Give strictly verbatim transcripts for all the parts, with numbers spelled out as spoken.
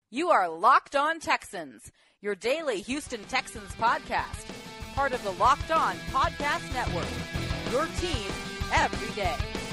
You are Locked On Texans, your daily Houston Texans podcast. Part of the Locked On Podcast Network, your team every day.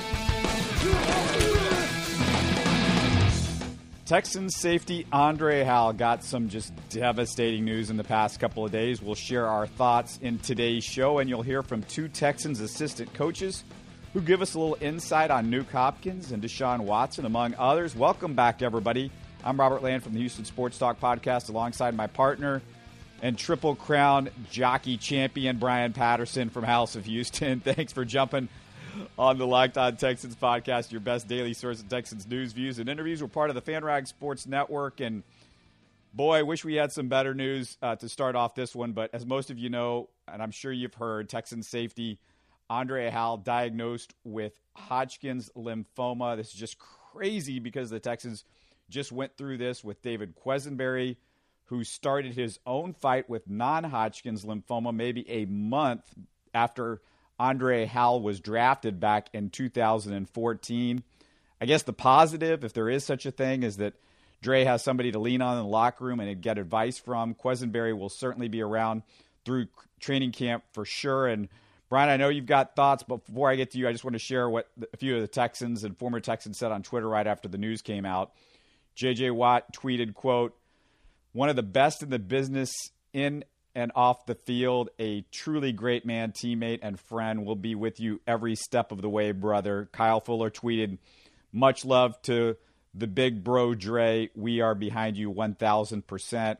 Texans safety Andre Hal got some just devastating news in the past couple of days. We'll share our thoughts in today's show, and you'll hear from two Texans assistant coaches who give us a little insight on Nuke Hopkins and Deshaun Watson, among others. Welcome back, everybody. I'm Robert Land from the Houston Sports Talk Podcast, alongside my partner and Triple Crown jockey champion, Brian Patterson from House of Houston. Thanks for jumping on the Locked On Texans podcast, your best daily source of Texans news, views, and interviews. We're part of the FanRag Sports Network, and boy, I wish we had some better news uh, to start off this one. But as most of you know, and I'm sure you've heard, Texans safety Andre Hal diagnosed with Hodgkin's lymphoma. This is just crazy because the Texans just went through this with David Quessenberry, who started his own fight with non-Hodgkin's lymphoma maybe a month after Andre Hal was drafted back in two thousand fourteen. I guess the positive, if there is such a thing, is that Dre has somebody to lean on in the locker room and get advice from. Quessenberry will certainly be around through training camp for sure. And Brian, I know you've got thoughts, but before I get to you, I just want to share what a few of the Texans and former Texans said on Twitter right after the news came out. J J. Watt tweeted, quote, "One of the best in the business in and off the field, a truly great man, teammate, and friend, will be with you every step of the way, brother." Kyle Fuller tweeted, "Much love to the big bro Dre. We are behind you one thousand percent.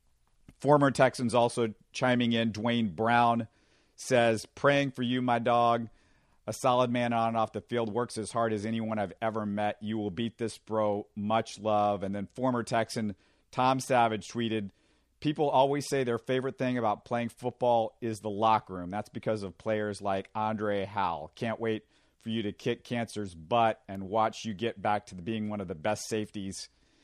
Former Texans also chiming in. Dwayne Brown says, "Praying for you, my dog. A solid man on and off the field, works as hard as anyone I've ever met. You will beat this, bro. Much love." And then former Texan Tom Savage tweeted, "People always say their favorite thing about playing football is the locker room. That's because of players like Andre Hal. Can't wait for you to kick cancer's butt and watch you get back to being one of the best safeties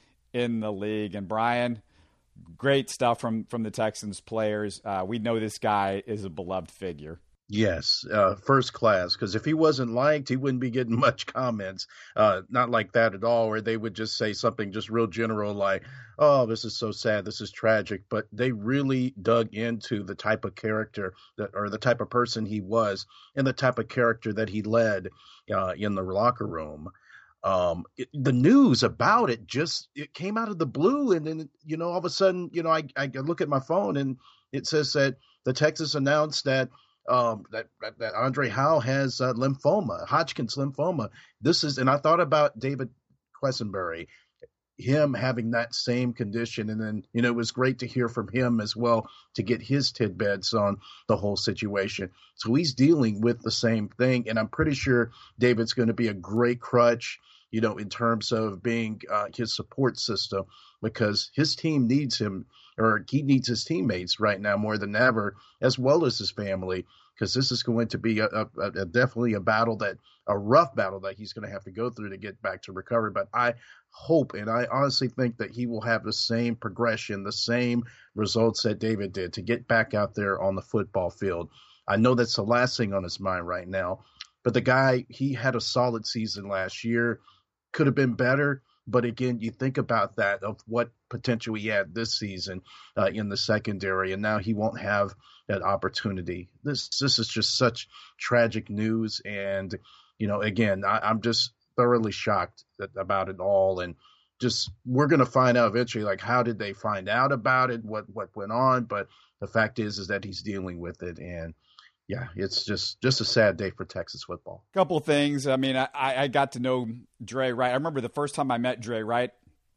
in the league." And Brian, great stuff from, from the Texans players. Uh, we know this guy is a beloved figure. Yes, uh, first class, because if he wasn't liked, he wouldn't be getting much comments. Uh, not like that at all, where they would just say something just real general like, "Oh, this is so sad, this is tragic." But they really dug into the type of character that, or the type of person he was, and the type of character that he led uh, in the locker room. Um, it, the news about it just, it came out of the blue. And then, you know, all of a sudden, you know, I, I look at my phone and it says that the Texans announced that Um, that, that Andre Hal has uh, lymphoma, Hodgkin's lymphoma. This is, and I thought about David Quessenberry, him having that same condition. And then, you know, it was great to hear from him as well to get his tidbits on the whole situation. So he's dealing with the same thing. And I'm pretty sure David's going to be a great crutch, you know, in terms of being uh, his support system, because his team needs him, or he needs his teammates right now more than ever, as well as his family, because this is going to be a, a, a definitely a battle that a rough battle that he's going to have to go through to get back to recovery. But I hope, and I honestly think that he will have the same progression, the same results that David did to get back out there on the football field. I know that's the last thing on his mind right now, but the guy, he had a solid season last year, could have been better. But again, you think about that, of what potential he had this season uh, in the secondary, and now he won't have that opportunity. This this is just such tragic news. And, you know, again, I, I'm just thoroughly shocked that, about it all. And just, we're going to find out eventually, like, how did they find out about it? What, what went on? But the fact is, is that he's dealing with it. And yeah, it's just, just a sad day for Texas football. Couple things. I mean, I, I got to know Dre Wright. I remember the first time I met Dre Wright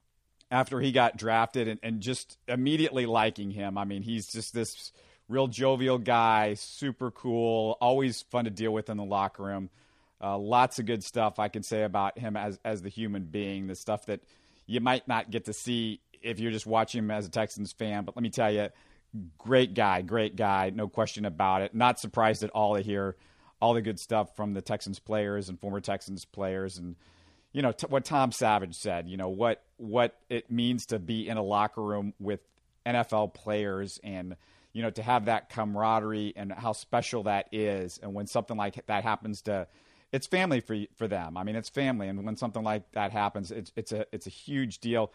after he got drafted, and, and just immediately liking him. I mean, he's just this real jovial guy, super cool, always fun to deal with in the locker room. Uh, lots of good stuff I can say about him as, as the human being, the stuff that you might not get to see if you're just watching him as a Texans fan. But let me tell you, great guy, great guy, no question about it. Not surprised at all to hear all the good stuff from the Texans players and former Texans players. And, you know, t- what Tom Savage said, you know, what what it means to be in a locker room with N F L players, and, you know, to have that camaraderie and how special that is. And when something like that happens to, it's family for for them. I mean, it's family. And when something like that happens, it's it's a it's a huge deal.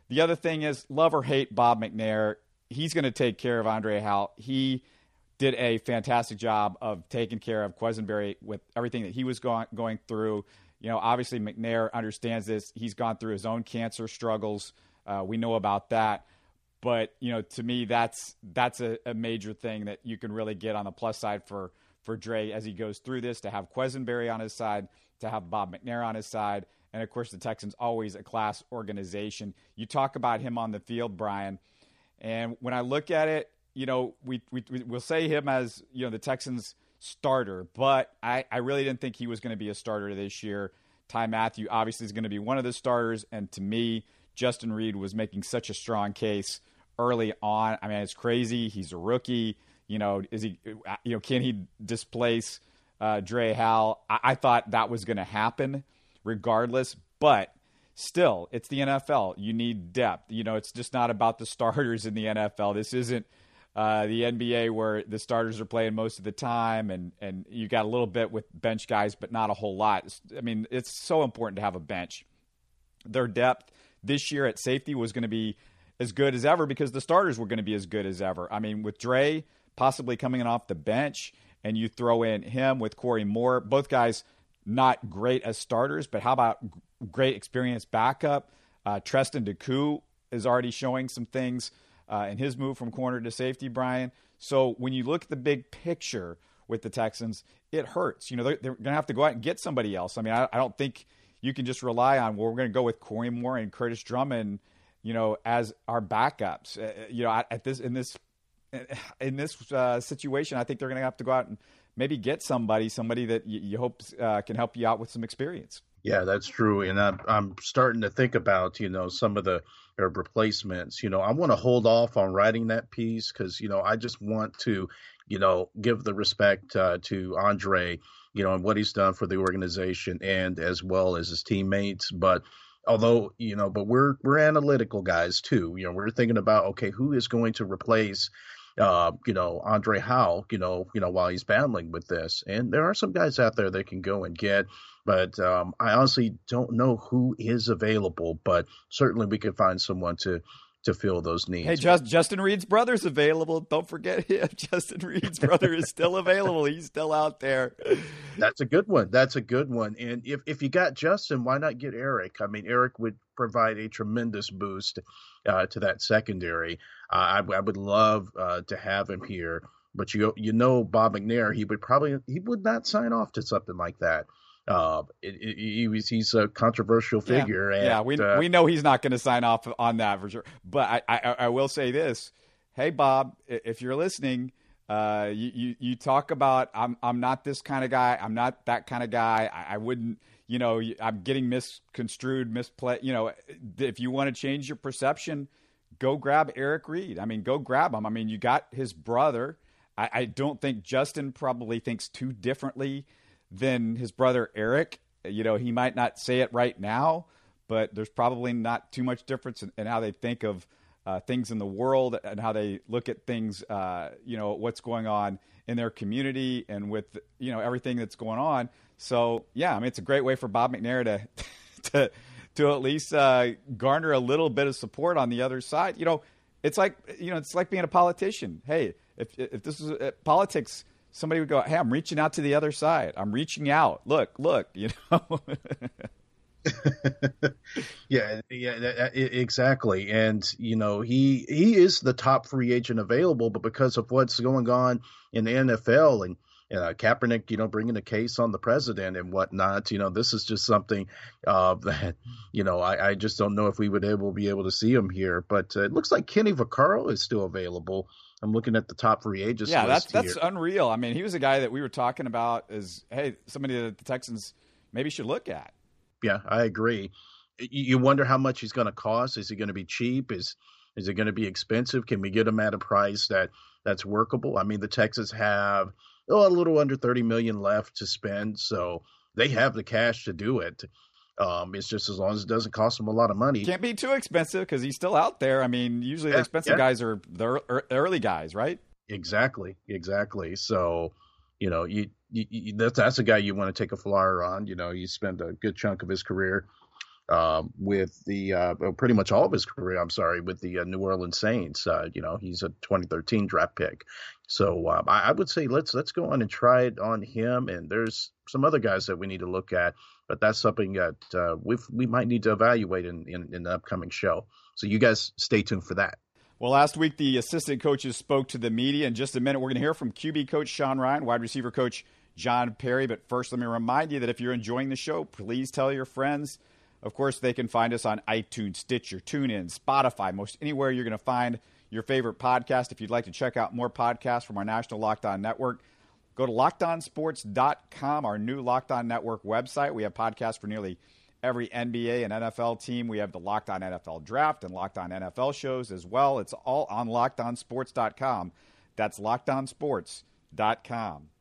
the other thing is, love or hate Bob McNair, he's going to take care of Andre Hal. He did a fantastic job of taking care of Quesenberry with everything that he was going going through. You know, obviously McNair understands this. He's gone through his own cancer struggles. Uh, we know about that. But, you know, to me, that's that's a, a major thing that you can really get on the plus side for, for Dre as he goes through this, to have Quesenberry on his side, to have Bob McNair on his side. And, of course, the Texans always a class organization. You talk about him on the field, Brian, and when I look at it, you know, we, we, we'll say him as, you know, the Texans starter, but I, I really didn't think he was going to be a starter this year. Ty Matthew obviously is going to be one of the starters, and to me, Justin Reed was making such a strong case early on. I mean, it's crazy. He's a rookie. You know, is he? You know, can he displace uh, Dre Hal? I, I thought that was going to happen, regardless. But still, it's the N F L. You need depth. You know, it's just not about the starters in the N F L. This isn't uh, the N B A where the starters are playing most of the time, and and you got a little bit with bench guys, but not a whole lot. I mean, it's so important to have a bench. Their depth this year at safety was going to be as good as ever because the starters were going to be as good as ever. I mean, with Dre possibly coming in off the bench, and you throw in him with Corey Moore, both guys not great as starters, but how about great experienced backup? Uh, Treston Decoud is already showing some things uh, in his move from corner to safety, Brian. So when you look at the big picture with the Texans, it hurts. You know, they're, they're going to have to go out and get somebody else. I mean, I, I don't think you can just rely on, well, we're going to go with Corey Moore and Curtis Drummond, you know, as our backups. Uh, you know, at this in this in this uh, situation, I think they're going to have to go out and maybe get somebody, somebody that you, you hope uh, can help you out with some experience. Yeah, that's true. And I'm, I'm starting to think about, you know, some of the uh, replacements. You know, I want to hold off on writing that piece because, you know, I just want to, you know, give the respect uh, to Andre, you know, and what he's done for the organization and as well as his teammates. But although, you know, but we're we're analytical guys, too. You know, we're thinking about, OK, who is going to replace Uh, you know, Andre Hal, you know, you know, while he's battling with this. And there are some guys out there that can go and get, but um, I honestly don't know who is available, but certainly we could find someone to to fill those needs. Hey, just, Justin Reed's brother's available. Don't forget him. Justin Reed's brother is still available. He's still out there. That's a good one. That's a good one. And if, if you got Justin, why not get Eric? I mean, Eric would provide a tremendous boost uh, to that secondary. Uh, I, I would love uh, to have him here, but you you know Bob McNair, he would probably he would not sign off to something like that. Uh, it, it, he was, he's a controversial figure. Yeah, and, yeah we uh, we know he's not going to sign off on that for sure. But I, I, I will say this. Hey, Bob, if you're listening, uh, you, you, you talk about I'm I'm not this kind of guy. I'm not that kind of guy. I, I wouldn't, you know, I'm getting misconstrued, misplay. You know, if you want to change your perception, go grab Eric Reed. I mean, go grab him. I mean, you got his brother. I, I don't think Justin probably thinks too differently than his brother Eric. You know, he might not say it right now, but there's probably not too much difference in, in how they think of uh, things in the world and how they look at things, uh, you know, what's going on in their community and with, you know, everything that's going on. So, yeah, I mean, it's a great way for Bob McNair to to to at least uh, garner a little bit of support on the other side. You know, it's like, you know, it's like being a politician. Hey, if if this is uh, politics, somebody would go, hey, I'm reaching out to the other side. I'm reaching out. Look, look, you know. yeah, yeah, exactly. And, you know, he he is the top free agent available, but because of what's going on in the N F L and uh, Kaepernick, you know, bringing a case on the president and whatnot, you know, this is just something uh, that, you know, I, I just don't know if we would able be able to see him here. But uh, it looks like Kenny Vaccaro is still available. I'm looking at the top free agents. Yeah, that's list that's here. unreal. I mean, he was a guy that we were talking about as, hey, somebody that the Texans maybe should look at. Yeah, I agree. You wonder how much he's going to cost. Is he going to be cheap? Is is it going to be expensive? Can we get him at a price that that's workable? I mean, the Texans have oh, a little under thirty million dollars left to spend, so they have the cash to do it. Um, it's just as long as it doesn't cost them a lot of money. Can't be too expensive because he's still out there. I mean, usually yeah, the expensive yeah. guys are the early guys, right? Exactly, exactly. So, you know, you, you, you that's that's a guy you want to take a flyer on. You know, you spend a good chunk of his career um, with the uh, pretty much all of his career. I'm sorry, with the uh, New Orleans Saints. Uh, you know, he's a twenty thirteen draft pick. So uh, I, I would say let's let's go on and try it on him. And there's some other guys that we need to look at, but that's something that uh, we we might need to evaluate in, in, in the upcoming show. So you guys stay tuned for that. Well, last week the assistant coaches spoke to the media. In just a minute, we're going to hear from Q B coach Sean Rhyan, wide receiver coach John Perry. But first, let me remind you that if you're enjoying the show, please tell your friends. Of course, they can find us on iTunes, Stitcher, TuneIn, Spotify, most anywhere you're going to find your favorite podcast. If you'd like to check out more podcasts from our national Locked On Network, go to locked on sports dot com, our new Locked On Network website. We have podcasts for nearly every N B A and N F L team. We have the Locked On N F L Draft and Locked On N F L shows as well. It's all on locked on sports dot com. That's locked on sports dot com.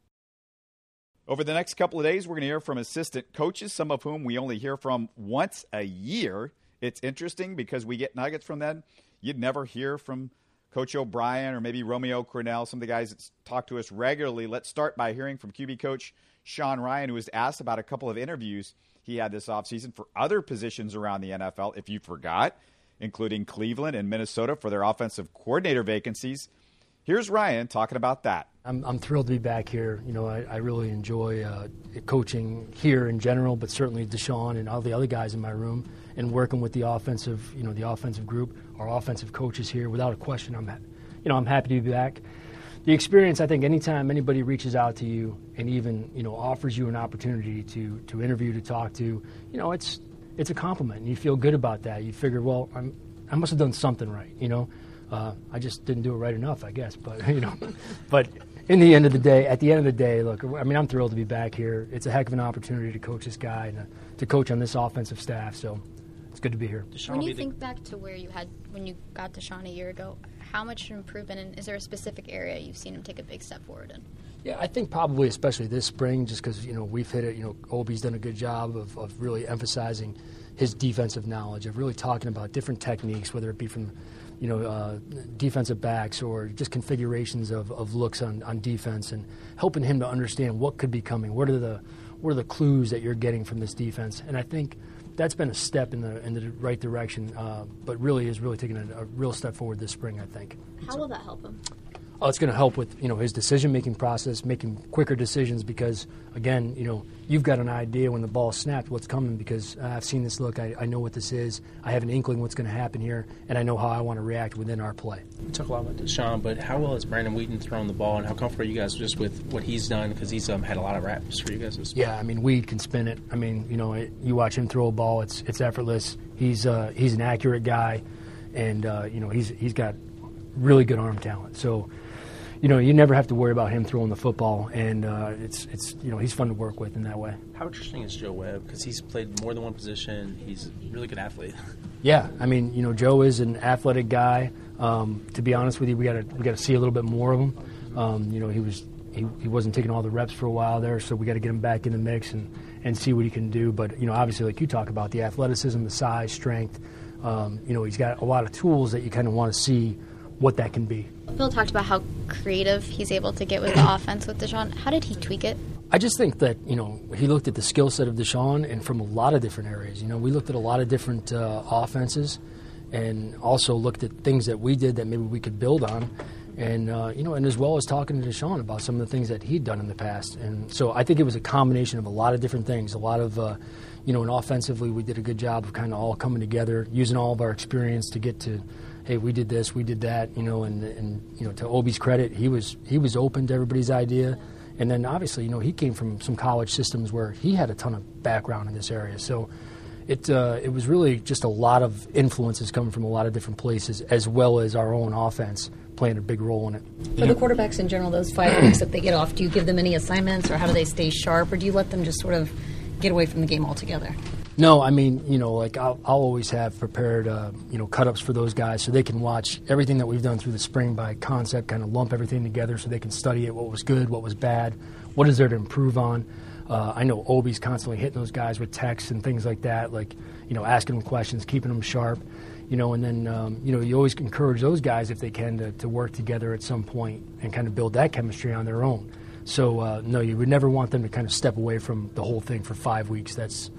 Over the next couple of days, we're going to hear from assistant coaches, some of whom we only hear from once a year. It's interesting because we get nuggets from them. You'd never hear from Coach O'Brien or maybe Romeo Crennel, some of the guys that talk to us regularly. Let's start by hearing from Q B coach Sean Rhyan, who was asked about a couple of interviews he had this offseason for other positions around the N F L, if you forgot, including Cleveland and Minnesota for their offensive coordinator vacancies. Here's Rhyan talking about that. I'm, I'm thrilled to be back here. You know, I, I really enjoy uh, coaching here in general, but certainly Deshaun and all the other guys in my room, and working with the offensive, you know, the offensive group, our offensive coaches here. Without a question, I'm, you know, I'm happy to be back. The experience, I think, anytime anybody reaches out to you and even, you know, offers you an opportunity to to interview, to talk to, you know, it's it's a compliment, and you feel good about that. You figure, well, I'm, I must have done something right, you know. Uh, I just didn't do it right enough, I guess. But, you know, but in the end of the day, at the end of the day, look, I mean, I'm thrilled to be back here. It's a heck of an opportunity to coach this guy and uh, to coach on this offensive staff. So it's good to be here. When you think back to where you had when you got Deshaun a year ago, how much improvement, and is there a specific area you've seen him take a big step forward in? Yeah, I think probably especially this spring, just because, you know, we've hit it. You know, Obi's done a good job of, of really emphasizing his defensive knowledge, of really talking about different techniques, whether it be from, you know, uh, defensive backs or just configurations of, of looks on, on defense, and helping him to understand what could be coming. What are the what are the clues that you're getting from this defense? And I think that's been a step in the in the right direction, uh, but really is really taking a, a real step forward this spring, I think. How so, will that help him? Oh, it's going to help with, you know, his decision-making process, making quicker decisions because, again, you know, you've got an idea when the ball snapped what's coming because uh, I've seen this look, I, I know what this is, I have an inkling what's going to happen here, and I know how I want to react within our play. We talk a lot about Deshaun, but how well has Brandon Wheaton thrown the ball, and how comfortable are you guys just with what he's done because he's um, had a lot of reps for you guys this Yeah, I mean, Wheat can spin it. I mean, you know, it, you watch him throw a ball, it's it's effortless. He's uh, he's an accurate guy, and, uh, you know, he's he's got really good arm talent. So, you know, you never have to worry about him throwing the football, and uh, it's it's you know he's fun to work with in that way. How interesting is Joe Webb? Because he's played more than one position. He's a really good athlete. Yeah, I mean, you know, Joe is an athletic guy. Um, to be honest with you, we got to we got to see a little bit more of him. Um, you know, he was he, he wasn't taking all the reps for a while there, so we got to get him back in the mix and, and see what he can do. But you know, obviously, like you talk about, the athleticism, the size, strength. Um, you know, he's got a lot of tools that you kind of want to see what that can be. Bill talked about how creative he's able to get with the offense with Deshaun. How did he tweak it? I just think that, you know, he looked at the skill set of Deshaun and from a lot of different areas. You know, we looked at a lot of different uh, offenses and also looked at things that we did that maybe we could build on. And, uh, you know, and as well as talking to Deshaun about some of the things that he'd done in the past. And so I think it was a combination of a lot of different things, a lot of, uh, you know, and offensively we did a good job of kind of all coming together, using all of our experience to get to, hey, we did this, we did that, you know, and, and you know, to Obi's credit, he was he was open to everybody's idea. And then obviously, you know, he came from some college systems where he had a ton of background in this area. So it uh, it was really just a lot of influences coming from a lot of different places, as well as our own offense playing a big role in it. For the quarterbacks in general, those five weeks that they get off, do you give them any assignments, or how do they stay sharp, or do you let them just sort of get away from the game altogether? No, I mean, you know, like I'll, I'll always have prepared, uh, you know, cut-ups for those guys so they can watch everything that we've done through the spring by concept, kind of lump everything together so they can study it, what was good, what was bad, what is there to improve on. Uh, I know Obi's constantly hitting those guys with texts and things like that, like, you know, asking them questions, keeping them sharp, you know, and then, um, you know, you always encourage those guys, if they can, to, to work together at some point and kind of build that chemistry on their own. So, uh, no, you would never want them to kind of step away from the whole thing for five weeks. That's...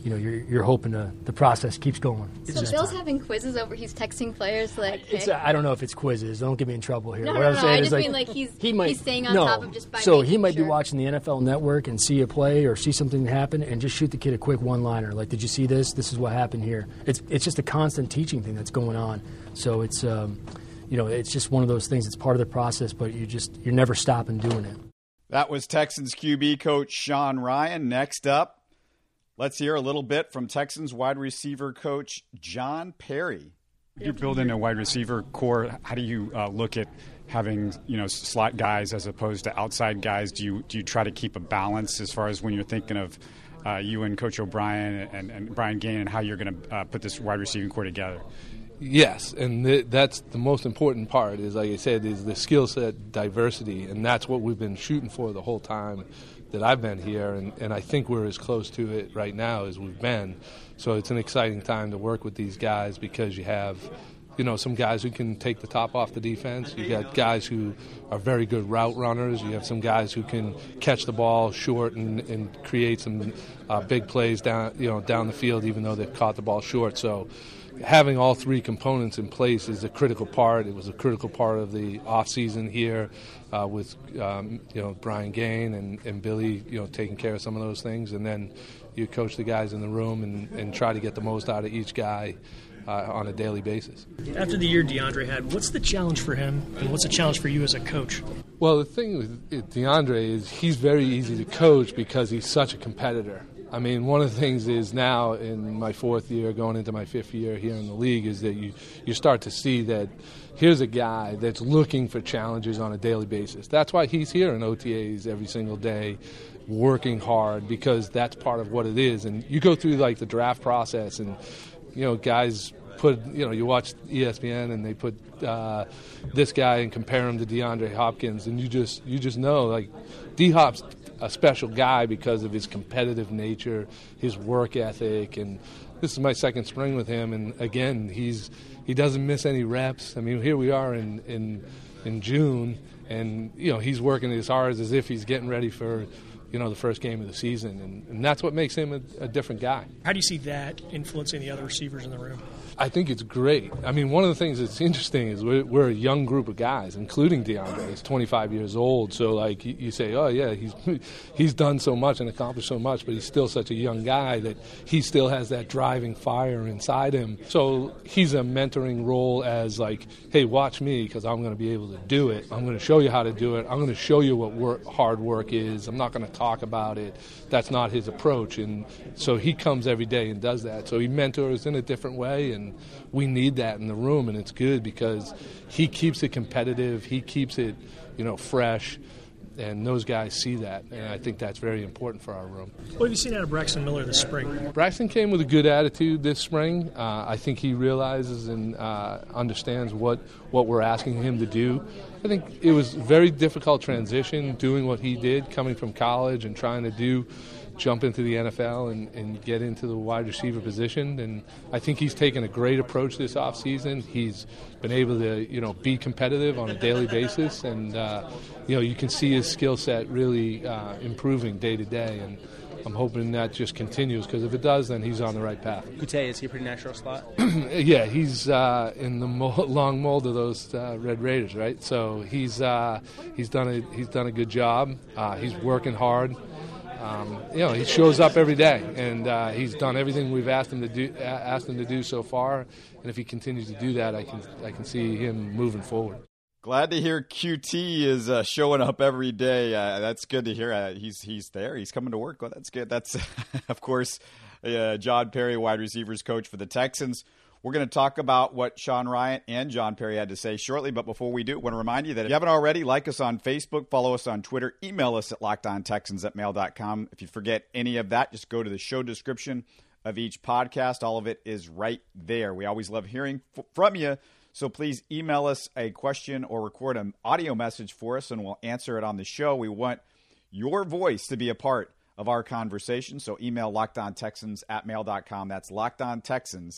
you know, you're, you're hoping to, the process keeps going. So Bill's having quizzes over, he's texting players like, hey. It's, I don't know if it's quizzes. Don't get me in trouble here. No, what no, I'm no, saying I is just like, mean like he's, he might, he's staying on no. top of just by So he might sure. be watching the N F L Network and see a play or see something happen and just shoot the kid a quick one-liner. Like, did you see this? This is what happened here. It's it's just a constant teaching thing that's going on. So it's, um, you know, it's just one of those things. It's part of the process, but you just, you're never stopping doing it. That was Texans Q B coach Sean Rhyan. Next up, let's hear a little bit from Texans wide receiver coach John Perry. You're building a wide receiver core. How do you uh, look at having, you know, slot guys as opposed to outside guys? Do you do you try to keep a balance as far as when you're thinking of uh, you and Coach O'Brien and, and Brian Gaine and how you're going to uh, put this wide receiving core together? Yes, and th- that's the most important part is, like I said, is the skill set diversity, and that's what we've been shooting for the whole time that I've been here, and, and I think we're as close to it right now as we've been. So it's an exciting time to work with these guys because you have, you know, some guys who can take the top off the defense. You got guys who are very good route runners. You have some guys who can catch the ball short and, and create some uh, big plays down, you know, down the field, even though they've caught the ball short. So having all three components in place is a critical part. It was a critical part of the off season here uh, with um, you know Brian Gaine and, and Billy, you know, taking care of some of those things, and then you coach the guys in the room and, and try to get the most out of each guy uh, on a daily basis. After the year DeAndre had, what's the challenge for him, and what's the challenge for you as a coach? Well, the thing with DeAndre is he's very easy to coach because he's such a competitor. I mean, one of the things is now in my fourth year, going into my fifth year here in the league, is that you, you start to see that here's a guy that's looking for challenges on a daily basis. That's why he's here in O T As every single day, working hard, because that's part of what it is. And you go through, like, the draft process, and, you know, guys put, you know, you watch E S P N and they put uh, this guy and compare him to DeAndre Hopkins, and you just you just know, like, D-Hop's a special guy because of his competitive nature, his work ethic, and this is my second spring with him, and again, he's he doesn't miss any reps. I mean, here we are in in, in June, and you know he's working as hard as if he's getting ready for you know the first game of the season, and, and that's what makes him a, a different guy. How do you see that influencing the other receivers in the room? I think it's great. I mean, one of the things that's interesting is we're, we're a young group of guys, including DeAndre. He's twenty-five years old, so like you, you say, oh yeah, he's he's done so much and accomplished so much, but he's still such a young guy that he still has that driving fire inside him. So he's a mentoring role as like, hey, watch me because I'm going to be able to do it. I'm going to show you how to do it. I'm going to show you what work, hard work is. I'm not going to talk about it. That's not his approach, and so he comes every day and does that. So he mentors in a different way, and we need that in the room, and it's good because he keeps it competitive, he keeps it, you know, fresh, and those guys see that, and I think that's very important for our room. What have you seen out of Braxton Miller this spring? Braxton came with a good attitude this spring. Uh, I think he realizes and uh, understands what, what we're asking him to do. I think it was a very difficult transition doing what he did, coming from college and trying to do jump into the N F L and, and get into the wide receiver position. And I think he's taken a great approach this offseason. He's been able to, you know, be competitive on a daily basis. And, uh, you know, you can see his skill set really uh, improving day to day. And I'm hoping that just continues because if it does, then he's on the right path. Kute, is he a pretty natural slot? Yeah, he's uh, in the mold, long mold of those uh, Red Raiders, right? So he's uh, he's done a he's done a good job. Uh, he's working hard. Um, you know, he shows up every day, and uh, he's done everything we've asked him to do. Asked him to do so far, and if he continues to do that, I can I can see him moving forward. Glad to hear Q T is uh, showing up every day. Uh, that's good to hear. Uh, he's he's there. He's coming to work. Well, that's good. That's of course uh, John Perry, wide receivers coach for the Texans. We're going to talk about what Sean Rhyan and John Perry had to say shortly. But before we do, I want to remind you that if you haven't already, like us on Facebook, follow us on Twitter, email us at lockedontexans at mail dot com. If you forget any of that, just go to the show description of each podcast. All of it is right there. We always love hearing f- from you. So please email us a question or record an audio message for us, and we'll answer it on the show. We want your voice to be a part of our conversation. So email lockedontexans at mail dot com. That's lockedontexans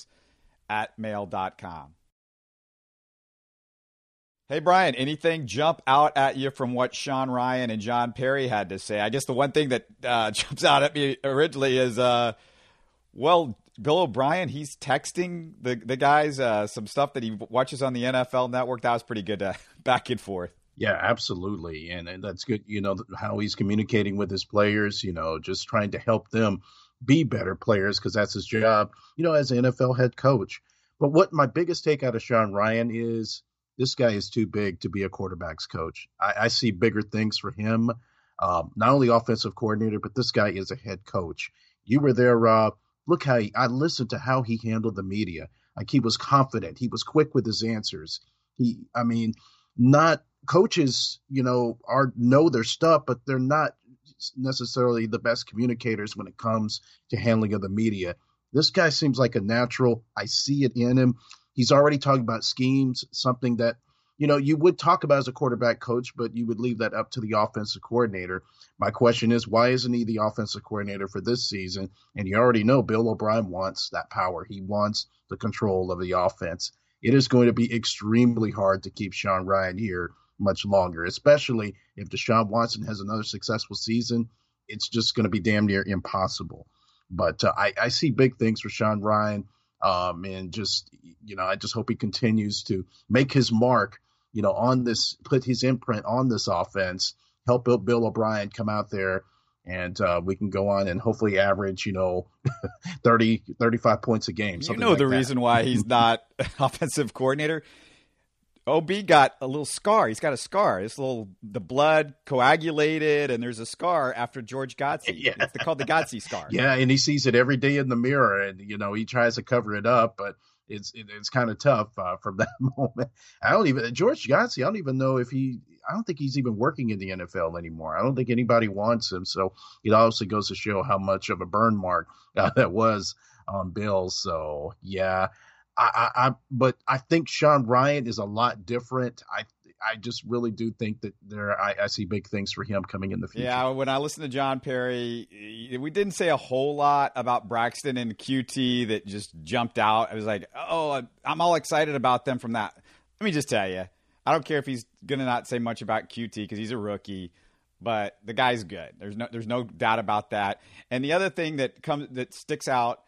at mail dot com. Hey, Brian, anything jump out at you from what Sean Rhyan and John Perry had to say? I guess the one thing that uh, jumps out at me originally is uh, Well, Bill O'Brien, he's texting the the guys uh, some stuff that he watches on the N F L Network. That was pretty good uh, back and forth. Yeah, absolutely. And, and that's good. You know, how he's communicating with his players, you know, just trying to help them be better players because that's his job, you know, as an N F L head coach. But what my biggest take out of Sean Ryan is this guy is too big to be a quarterback's coach. I, I see bigger things for him, um, not only offensive coordinator, but this guy is a head coach. You were there, Rob. Look how he, I listened to how he handled the media. Like he was confident. He was quick with his answers. He, I mean, not coaches, you know, are know their stuff, but they're not necessarily the best communicators when it comes to handling of the media. This guy seems like a natural. I see it in him. He's already talking about schemes, something that, you know, you would talk about as a quarterback coach, but you would leave that up to the offensive coordinator. My question is, why isn't he the offensive coordinator for this season? And you already know Bill O'Brien wants that power. He wants the control of the offense. It is going to be extremely hard to keep Sean Ryan here much longer, especially if Deshaun Watson has another successful season. It's just going to be damn near impossible. But uh, I, I see big things for Sean Ryan, um, and just, you know, I just hope he continues to make his mark, you know, on this, put his imprint on this offense, help Bill, Bill O'Brien come out there, and uh, we can go on and hopefully average, you know, thirty, thirty-five points a game. You know like the that. reason why he's not offensive coordinator? O B got a little scar. He's got a scar. It's a little, the blood coagulated, and there's a scar after George Godsey. Yeah. It's called the Godsey scar. Yeah, and he sees it every day in the mirror, and, you know, he tries to cover it up, but it's it, it's kind of tough uh, from that moment. I don't even – George Godsey, I don't even know if he – I don't think he's even working in the N F L anymore. I don't think anybody wants him, so it also goes to show how much of a burn mark uh, that was on Bill. So, yeah – I, I, but I think Sean Ryan is a lot different. I I just really do think that there I, I see big things for him coming in the future. Yeah, when I listened to John Perry, we didn't say a whole lot about Braxton and Q T that just jumped out. I was like, oh, I'm all excited about them from that. Let me just tell you, I don't care if he's going to not say much about Q T because he's a rookie, but the guy's good. There's no there's no doubt about that. And the other thing that comes that sticks out.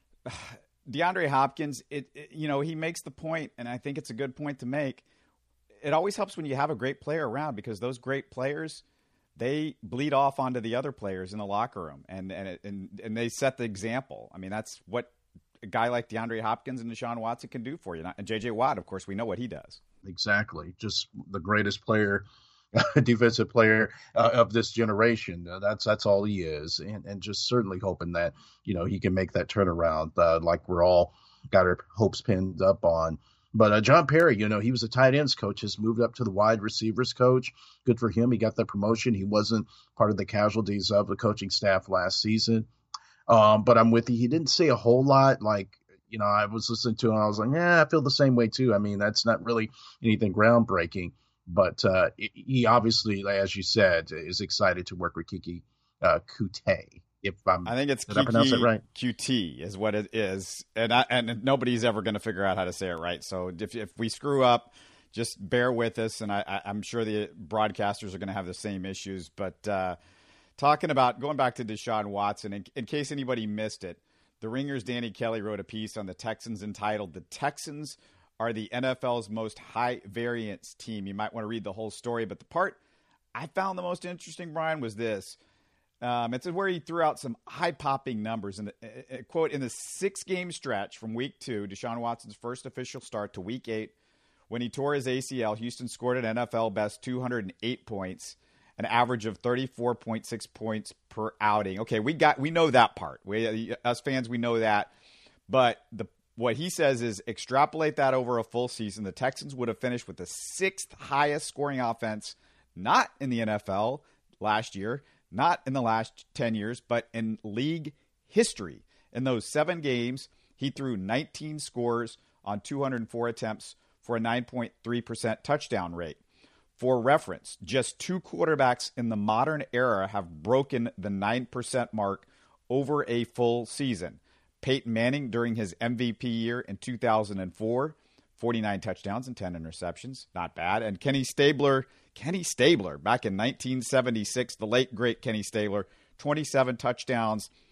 DeAndre Hopkins, it, it, you know, he makes the point, and I think it's a good point to make. It always helps when you have a great player around because those great players, they bleed off onto the other players in the locker room, and and it, and, and they set the example. I mean, that's what a guy like DeAndre Hopkins and Deshaun Watson can do for you. And J J Watt, of course, we know what he does. Exactly. Just the greatest player, defensive player uh, of this generation. Uh, that's that's all he is, and and just certainly hoping that, you know, he can make that turnaround uh, like we're all got our hopes pinned up on. But uh, John Perry, you know, he was a tight ends coach, has moved up to the wide receivers coach. Good for him. He got that promotion. He wasn't part of the casualties of the coaching staff last season. Um, but I'm with you. He didn't say a whole lot. Like, you know, I was listening to him and I was like, yeah, I feel the same way too. I mean, that's not really anything groundbreaking. But uh, he obviously, as you said, is excited to work with Kiki uh, Kute. If I'm, I think it's did Kiki I pronounce it right? Q T is what it is, and I, and nobody's ever going to figure out how to say it right. So if if we screw up, just bear with us, and I, I, I'm sure the broadcasters are going to have the same issues. But uh, talking about going back to Deshaun Watson, in, in case anybody missed it, the Ringer's Danny Kelly wrote a piece on the Texans entitled "The Texans are the N F L's most high variance team." You might want to read the whole story, but the part I found the most interesting, Brian, was this. Um, it's where he threw out some high-popping numbers. In the, uh, quote, in the six-game stretch from week two, Deshaun Watson's first official start to week eight, when he tore his A C L, Houston scored an N F L best two hundred eight points, an average of thirty-four point six points per outing. Okay, we got we know that part. We, us fans, we know that. But the what he says is extrapolate that over a full season. The Texans would have finished with the sixth highest scoring offense, not in the N F L last year, not in the last ten years, but in league history. In those seven games, he threw nineteen scores on two hundred four attempts for a nine point three percent touchdown rate. For reference, just two quarterbacks in the modern era have broken the nine percent mark over a full season. Peyton Manning during his M V P year in two thousand four, forty-nine touchdowns and ten interceptions. Not bad. And Kenny Stabler, Kenny Stabler back in nineteen seventy-six, the late, great Kenny Stabler, twenty-seven touchdowns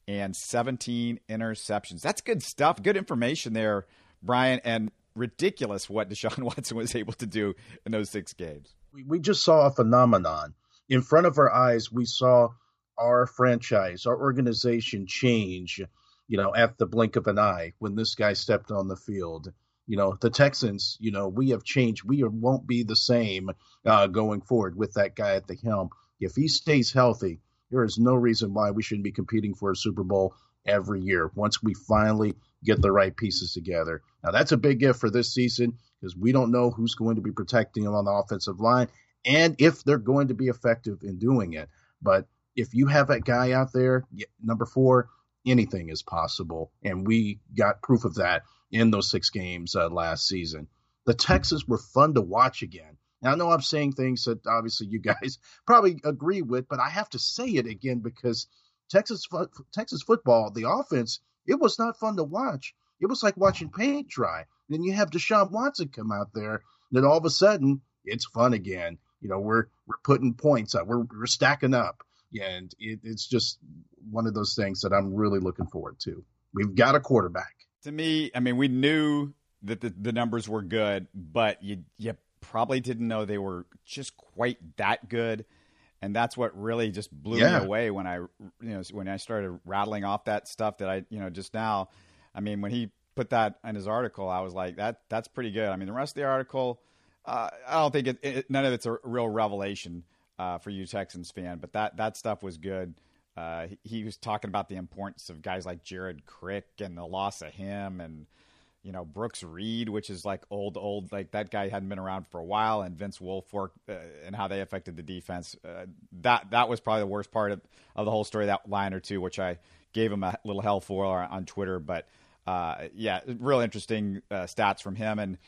and seventeen interceptions. That's good stuff. Good information there, Brian, and ridiculous what Deshaun Watson was able to do in those six games. We, we just saw a phenomenon. In front of our eyes, we saw our franchise, our organization change, you know, at the blink of an eye when this guy stepped on the field. You know, the Texans, you know, we have changed. We are, won't be the same uh, going forward with that guy at the helm. If he stays healthy, there is no reason why we shouldn't be competing for a Super Bowl every year once we finally get the right pieces together. Now, that's a big if for this season because we don't know who's going to be protecting him on the offensive line and if they're going to be effective in doing it. But if you have that guy out there, number four, anything is possible, and we got proof of that in those six games uh, last season. The Texans were fun to watch again. Now, I know I'm saying things that obviously you guys probably agree with, but I have to say it again because Texas Texas football, the offense, it was not fun to watch. It was like watching paint dry. Then you have Deshaun Watson come out there, and then all of a sudden, it's fun again. You know, we're we're putting points up. We're, we're stacking up. And it, it's just one of those things that I'm really looking forward to. We've got a quarterback. To me, I mean, we knew that the, the numbers were good, but you you probably didn't know they were just quite that good. And that's what really just blew yeah. me away when I, you know, when I started rattling off that stuff that I, you know, just now. I mean, when he put that in his article, I was like, that that's pretty good. I mean, the rest of the article, uh, I don't think it, it, none of it's a real revelation uh, for you Texans fan, but that that stuff was good. Uh, he, he was talking about the importance of guys like Jared Crick and the loss of him, and you know Brooks Reed, which is like old, old, like that guy hadn't been around for a while, and Vince Wilfork uh, and how they affected the defense. Uh, that that was probably the worst part of, of the whole story. That line or two, which I gave him a little hell for on Twitter, but uh, yeah, real interesting uh, stats from him. And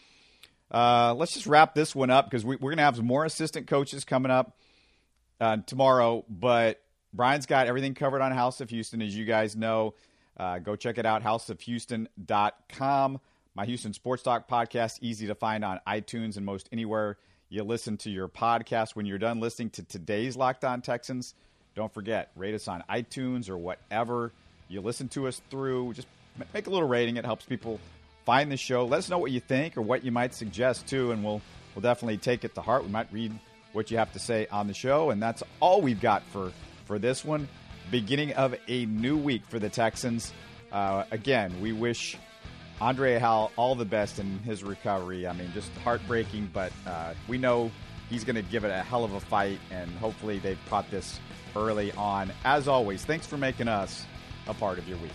uh, let's just wrap this one up because we, we're gonna have some more assistant coaches coming up uh, tomorrow, but Brian's got everything covered on House of Houston, as you guys know. Uh, go check it out, house of houston dot com. My Houston Sports Talk podcast, easy to find on iTunes and most anywhere you listen to your podcast. When you're done listening to today's Locked On Texans, don't forget, rate us on iTunes or whatever you listen to us through. Just make a little rating. It helps people find the show. Let us know what you think or what you might suggest, too, and we'll we'll definitely take it to heart. We might read what you have to say on the show, and that's all we've got for for this one. Beginning of a new week for the Texans. Uh, again, we wish Andre Hal all the best in his recovery. I mean, just heartbreaking, but uh, we know he's going to give it a hell of a fight, and hopefully they've caught this early on. As always, thanks for making us a part of your week.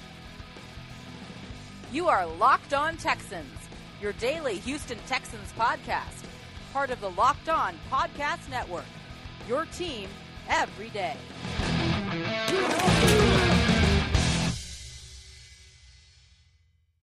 You are Locked On Texans, your daily Houston Texans podcast, part of the Locked On Podcast Network, your team every day.